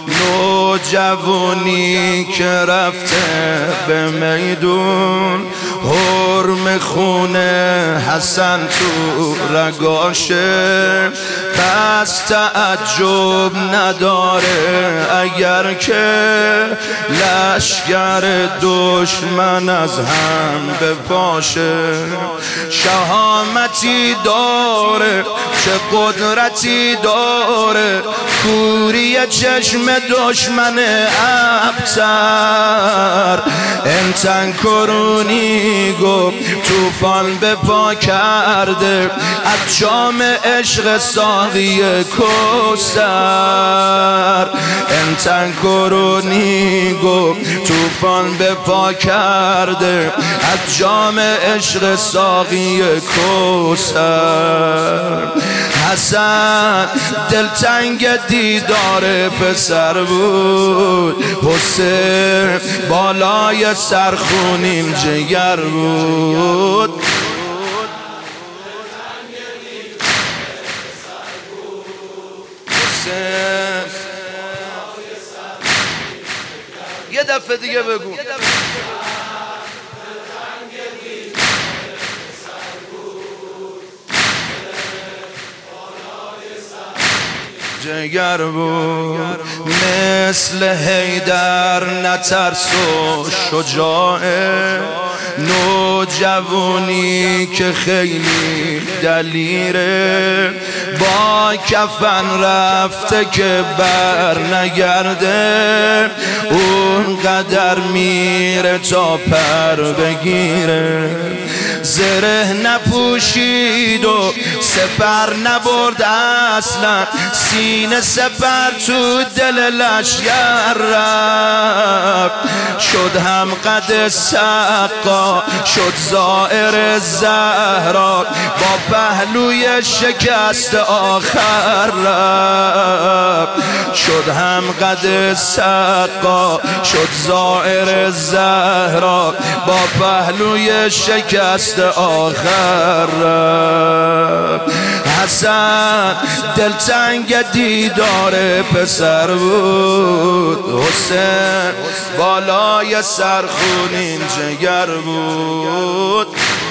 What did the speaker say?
نوجوانی که رفته به میدون، حرم خونه حسن تو رگاشه، پس تعجب نداره اگر که لشگر دشمن از هم بپاشه. شهامتی داره، چه قدرتی داره، کوری چشم دشمن ابتر. انتن کرونی گو توفان به پا کرده، از جام عشق ساقی کوثر. انتن کرونی گو توفان به پا کرده، از جام عشق ساقی کوثر. حسن دلتنگ دیدار پسر بود، حسین بالای سرخونین جگر بود. یه دفعه دیگه بگو. جگر بود مثل حیدر، نترس و شجاعه، نوجوانی که خیلی دلیره، با کفن رفته که بر نگرده، اون قدر میره تا پر بگیره. زره نپوشید و سپر نبرد اصلا، سینه سپر تو دل لشگر رفت. شد هم قد سقا، شد زائر زهرا، با پهلوی شکست آخر رفت. شد هم قد سقا، شد زائر زهرا، با پهلوی شکست آخر رفت. حسن دلتنگ دیدار پسر بود، حسین بالای سرخونین جگر بود.